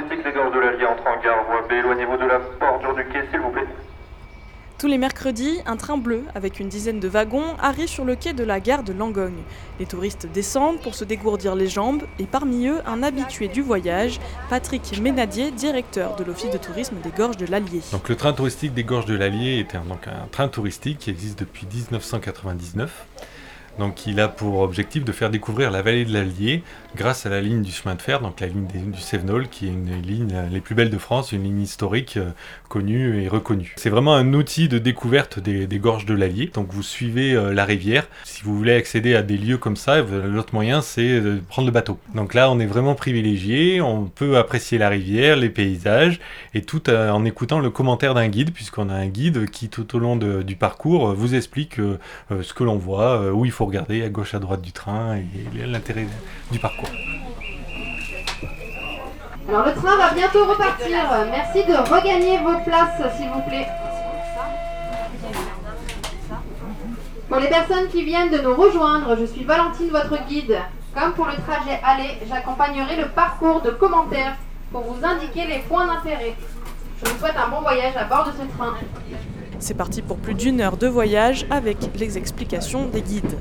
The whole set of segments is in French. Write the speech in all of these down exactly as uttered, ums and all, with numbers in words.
touristique des Gorges de l'Allier entre en gare voie B. Éloignez-vous de la bordure du quai, s'il vous plaît. Tous les mercredis, un train bleu avec une dizaine de wagons arrive sur le quai de la gare de Langogne. Les touristes descendent pour se dégourdir les jambes et parmi eux, un habitué du voyage, Patrick Ménadier, directeur de l'Office de tourisme des Gorges de l'Allier. Donc, le train touristique des Gorges de l'Allier est un, donc, un train touristique qui existe depuis dix-neuf cent quatre-vingt-dix-neuf. Donc, il a pour objectif de faire découvrir la vallée de l'Allier grâce à la ligne du chemin de fer, donc la ligne des, du Cévenol, qui est une ligne les plus belles de France, une ligne historique euh, connue et reconnue. C'est vraiment un outil de découverte des, des gorges de l'Allier. Donc, vous suivez euh, la rivière. Si vous voulez accéder à des lieux comme ça, l'autre moyen, c'est de prendre le bateau. Donc là, on est vraiment privilégié. On peut apprécier la rivière, les paysages, et tout euh, en écoutant le commentaire d'un guide, puisqu'on a un guide qui, tout au long de, du parcours, euh, vous explique euh, euh, ce que l'on voit, euh, où il faut regarder à gauche à droite du train et l'intérêt du parcours. Alors le train va bientôt repartir. Merci de regagner vos places s'il vous plaît. Pour les personnes qui viennent de nous rejoindre, je suis Valentine, votre guide. Comme pour le trajet aller, j'accompagnerai le parcours de commentaires pour vous indiquer les points d'intérêt. Je vous souhaite un bon voyage à bord de ce train. C'est parti pour plus d'une heure de voyage avec les explications des guides.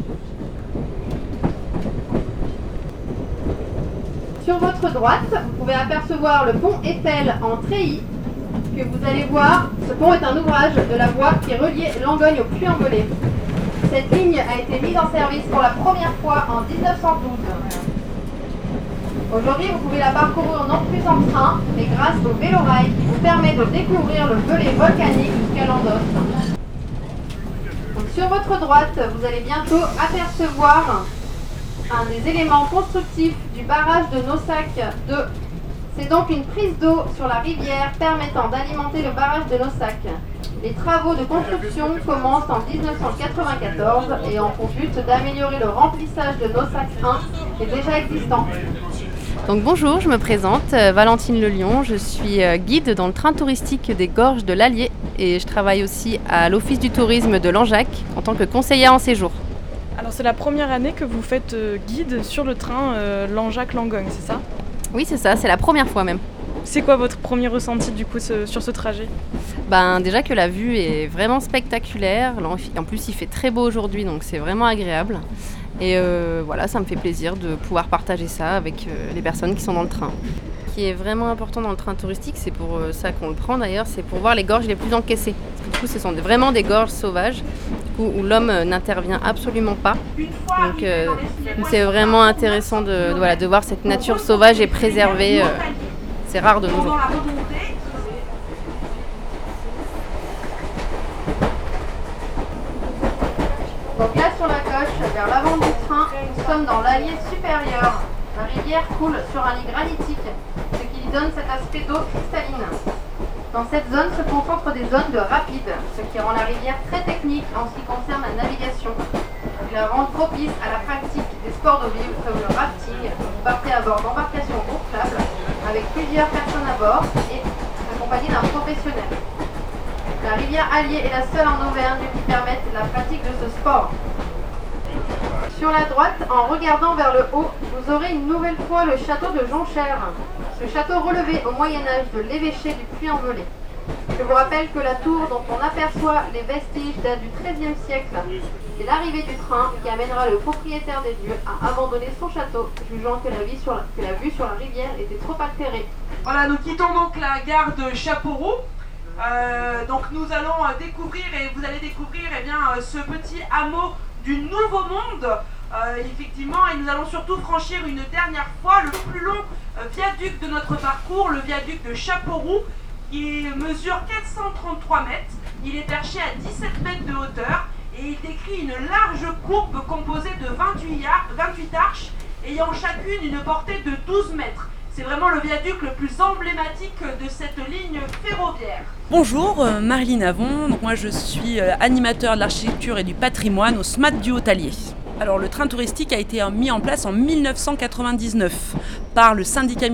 Sur votre droite, vous pouvez apercevoir le pont Eiffel en treillis que vous allez voir. Ce pont est un ouvrage de la voie qui reliait Langogne au Puy-en-Velay. Cette ligne a été mise en service pour la première fois en dix-neuf cent douze. Aujourd'hui, vous pouvez la parcourir non plus en train, mais grâce au vélo-rail qui vous permet de découvrir le volet volcanique jusqu'à Landos. Donc, sur votre droite, vous allez bientôt apercevoir un des éléments constructifs du barrage de Nossac deux. C'est donc une prise d'eau sur la rivière permettant d'alimenter le barrage de Nossac. Les travaux de construction commencent en dix-neuf cent quatre-vingt-quatorze et ont pour but d'améliorer le remplissage de Nossac un qui est déjà existant. Donc bonjour, je me présente, euh, Valentine Lelion, je suis euh, guide dans le train touristique des Gorges de l'Allier et je travaille aussi à l'Office du tourisme de Langeac en tant que conseillère en séjour. Alors c'est la première année que vous faites euh, guide sur le train euh, Langeac-Langogne, c'est ça ? Oui, c'est ça, c'est la première fois même. C'est quoi votre premier ressenti du coup ce, sur ce trajet ? Ben, déjà que la vue est vraiment spectaculaire, en plus il fait très beau aujourd'hui donc c'est vraiment agréable. Et euh, voilà, ça me fait plaisir de pouvoir partager ça avec euh, les personnes qui sont dans le train. Ce qui est vraiment important dans le train touristique, c'est pour euh, ça qu'on le prend d'ailleurs, c'est pour voir les gorges les plus encaissées. Parce que du coup, ce sont vraiment des gorges sauvages, du coup, où l'homme euh, n'intervient absolument pas. Donc euh, c'est vraiment intéressant de, de, voilà, de voir cette nature sauvage et préservée. Euh, c'est rare de nos jours. Donc là sur la gauche, vers l'avant du train, nous sommes dans l'Allier supérieur. La rivière coule sur un lit granitique, ce qui lui donne cet aspect d'eau cristalline. Dans cette zone se concentrent des zones de rapide, ce qui rend la rivière très technique en ce qui concerne la navigation. Il la rend propice à la pratique des sports d'eau vive comme le rafting. Vous partez à bord d'embarcations gonflables avec plusieurs personnes à bord et accompagnées d'un professionnel. La rivière Allier est la seule en Auvergne qui permette la pratique de ce sport. Sur la droite, en regardant vers le haut, vous aurez une nouvelle fois le château de Jonchère. Ce château relevé au Moyen-Âge de l'évêché du Puy-en-Velay. Je vous rappelle que la tour dont on aperçoit les vestiges date du treizième siècle. C'est l'arrivée du train qui amènera le propriétaire des lieux à abandonner son château, jugeant que la, vie sur la, que la vue sur la rivière était trop altérée. Voilà, nous quittons donc la gare de Chapeauroux. Euh, donc nous allons euh, découvrir, et vous allez découvrir eh bien, euh, ce petit hameau du Nouveau Monde, euh, effectivement, et nous allons surtout franchir une dernière fois le plus long euh, viaduc de notre parcours, le viaduc de Chapeauroux, qui mesure quatre cent trente-trois mètres, il est perché à dix-sept mètres de hauteur, et il décrit une large courbe composée de vingt-huit, ar- vingt-huit arches, ayant chacune une portée de douze mètres. C'est vraiment le viaduc le plus emblématique de cette ligne ferroviaire. Bonjour, euh, Marilyn Avon. Donc moi je suis euh, animateur de l'architecture et du patrimoine au S M A T du Haut-Allier. Alors le train touristique a été mis en place en mille neuf cent quatre-vingt-dix-neuf par le syndicat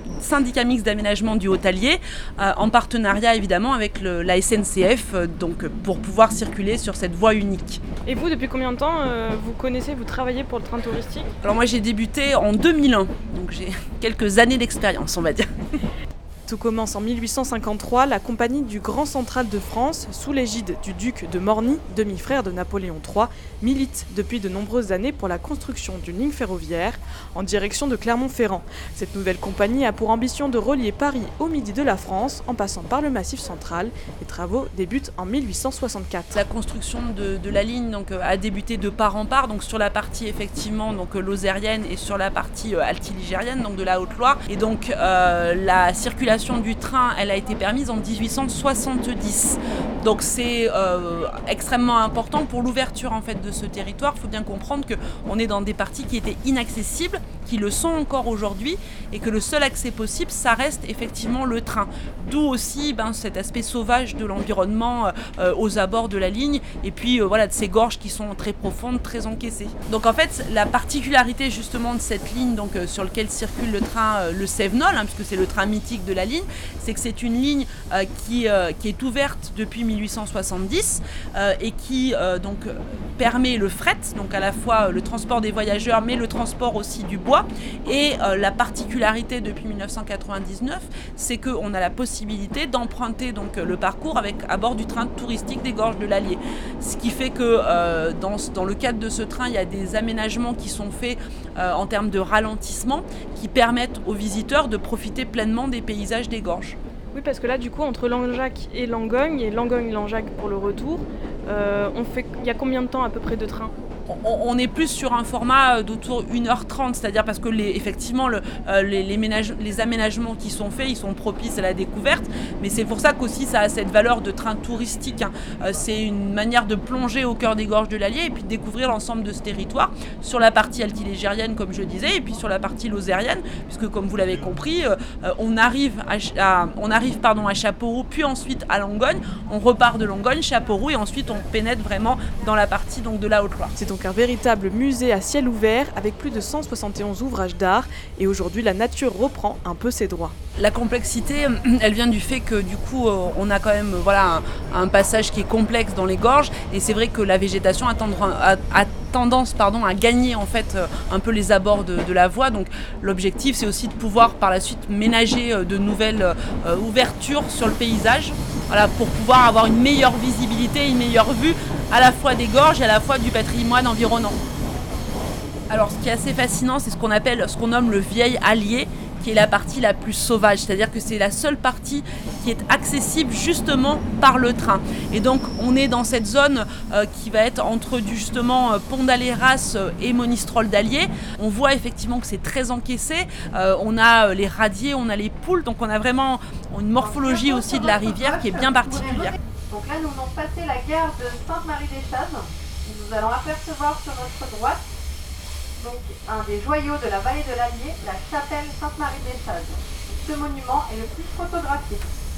mixte d'aménagement du Haut-Allier, euh, en partenariat évidemment avec le, la S N C F, euh, donc, pour pouvoir circuler sur cette voie unique. Et vous, depuis combien de temps euh, vous connaissez, vous travaillez pour le train touristique? Alors moi j'ai débuté en deux mille un, donc j'ai quelques années d'expérience, on va dire. Tout commence en mille huit cent cinquante-trois, la compagnie du Grand Central de France, sous l'égide du duc de Morny, demi-frère de Napoléon trois, milite depuis de nombreuses années pour la construction d'une ligne ferroviaire en direction de Clermont-Ferrand. Cette nouvelle compagnie a pour ambition de relier Paris au midi de la France en passant par le Massif central. Les travaux débutent en mille huit cent soixante-quatre. La construction de, de la ligne donc, a débuté de part en part, donc sur la partie effectivement donc, lozérienne et sur la partie euh, altiligérienne, donc de la Haute-Loire. Et donc euh, la circulation du train, elle a été permise en dix-huit cent soixante-dix. Donc c'est euh, extrêmement important pour l'ouverture en fait de ce territoire. Il faut bien comprendre qu'on est dans des parties qui étaient inaccessibles, qui le sont encore aujourd'hui, et que le seul accès possible, ça reste effectivement le train. D'où aussi ben, cet aspect sauvage de l'environnement euh, aux abords de la ligne, et puis euh, voilà, de ces gorges qui sont très profondes, très encaissées. Donc en fait, la particularité justement de cette ligne donc, euh, sur laquelle circule le train, euh, le Cévenol, hein, puisque c'est le train mythique de la ligne, c'est que c'est une ligne euh, qui, euh, qui est ouverte depuis mille huit cent soixante-dix euh, et qui euh, donc, permet le fret, donc à la fois le transport des voyageurs, mais le transport aussi du bois. Et euh, la particularité depuis mille neuf cent quatre-vingt-dix-neuf, c'est qu'on a la possibilité d'emprunter donc, le parcours avec, à bord du train touristique des Gorges de l'Allier. Ce qui fait que euh, dans, dans le cadre de ce train, il y a des aménagements qui sont faits euh, en termes de ralentissement qui permettent aux visiteurs de profiter pleinement des paysages des gorges. Oui, parce que là, du coup, entre Langeac et Langogne, et Langogne-Langeac pour le retour, euh, on fait, il y a combien de temps à peu près de train ? On est plus sur un format d'autour une heure trente, c'est-à-dire parce que les, effectivement le, euh, les, les, ménage, les aménagements qui sont faits, ils sont propices à la découverte, mais c'est pour ça qu'aussi ça a cette valeur de train touristique. Hein. Euh, c'est une manière de plonger au cœur des gorges de l'Allier et puis de découvrir l'ensemble de ce territoire sur la partie altiligérienne, comme je disais, et puis sur la partie lozérienne, puisque comme vous l'avez compris, euh, on arrive, à, à, on arrive pardon, à Chapauroux, puis ensuite à Langogne, on repart de Langogne, Chapauroux, et ensuite on pénètre vraiment dans la partie donc, de la Haute-Loire. C'est donc un véritable musée à ciel ouvert avec plus de cent soixante et onze ouvrages d'art et aujourd'hui la nature reprend un peu ses droits. La complexité, elle vient du fait que du coup on a quand même voilà, un, un passage qui est complexe dans les gorges et c'est vrai que la végétation a, tendre, a, a tendance pardon, à gagner en fait un peu les abords de, de la voie. Donc l'objectif c'est aussi de pouvoir par la suite ménager de nouvelles euh, ouvertures sur le paysage voilà, pour pouvoir avoir une meilleure visibilité, une meilleure vue à la fois des gorges et à la fois du patrimoine environnant. Alors ce qui est assez fascinant, c'est ce qu'on appelle, ce qu'on nomme le vieil Allier, qui est la partie la plus sauvage, c'est-à-dire que c'est la seule partie qui est accessible justement par le train. Et donc on est dans cette zone euh, qui va être entre du, justement euh, Pont d'Aléras euh, et Monistrol d'Allier. On voit effectivement que c'est très encaissé, euh, on a euh, les radiers, on a les poules, donc on a vraiment une morphologie aussi de la rivière qui est bien particulière. Donc là nous venons de passer la gare de Sainte-Marie-des-Chazes, nous allons apercevoir sur notre droite donc un des joyaux de la vallée de l'Allier, la chapelle Sainte-Marie-des-Chazes. Ce monument est le plus photographié.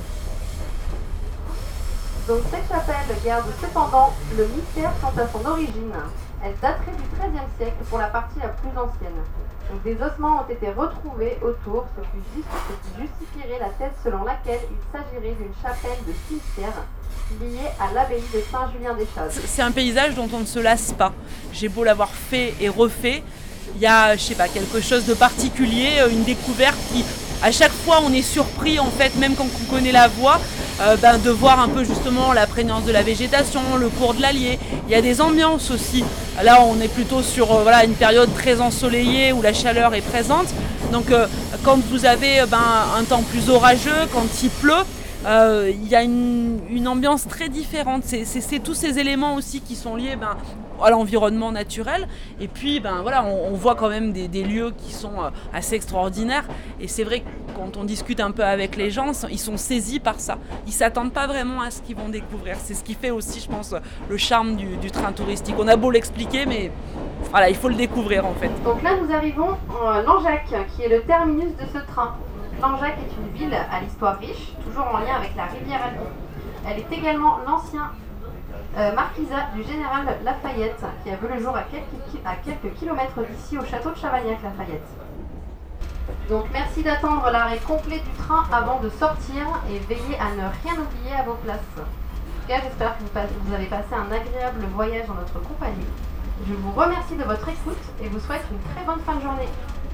Donc cette chapelle garde cependant le mystère quant à son origine. Elle daterait du treizième siècle pour la partie la plus ancienne. Donc des ossements ont été retrouvés autour, ce qui justifierait la thèse selon laquelle il s'agirait d'une chapelle de cimetière liée à l'abbaye de Saint-Julien-des-Chazes. C'est un paysage dont on ne se lasse pas. J'ai beau l'avoir fait et refait, il y a, je sais pas, quelque chose de particulier, une découverte qui, à chaque fois, on est surpris en fait, même quand on connaît la voie, euh, ben, de voir un peu justement la prégnance de la végétation, le cours de l'Allier. Il y a des ambiances aussi. Là, on est plutôt sur euh, voilà, une période très ensoleillée où la chaleur est présente. Donc, euh, quand vous avez ben, un temps plus orageux, quand il pleut, Euh, il y a une, une ambiance très différente. C'est, c'est, c'est tous ces éléments aussi qui sont liés ben, à l'environnement naturel. Et puis, ben, voilà, on, on voit quand même des, des lieux qui sont assez extraordinaires. Et c'est vrai que quand on discute un peu avec les gens, ils sont saisis par ça. Ils ne s'attendent pas vraiment à ce qu'ils vont découvrir. C'est ce qui fait aussi, je pense, le charme du, du train touristique. On a beau l'expliquer, mais voilà, il faut le découvrir en fait. Donc là, nous arrivons à Langeac, qui est le terminus de ce train. Langeac est une ville à l'histoire riche, toujours en lien avec la rivière Allier. Elle est également l'ancien Euh, Marquisat du Général Lafayette, qui a vu le jour à quelques, ki- à quelques kilomètres d'ici au château de Chavagnac-Lafayette. Donc merci d'attendre l'arrêt complet du train avant de sortir et veillez à ne rien oublier à vos places. En tout cas, j'espère que vous, passe- vous avez passé un agréable voyage en notre compagnie. Je vous remercie de votre écoute et vous souhaite une très bonne fin de journée.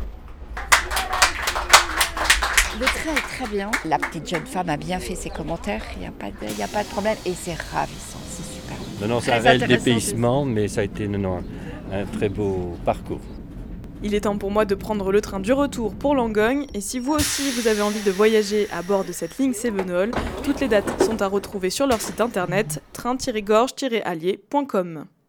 Le train est très bien. La petite jeune femme a bien fait ses commentaires, il n'y a, pas de- il y a pas de problème et c'est ravissant, c'est super. Non, non, c'est Très un réel intéressant, dépaysement, mais ça a été non, non, un, un très beau parcours. Il est temps pour moi de prendre le train du retour pour Langogne, et si vous aussi vous avez envie de voyager à bord de cette ligne Cévenol, toutes les dates sont à retrouver sur leur site internet train tiret gorge tiret allier point com.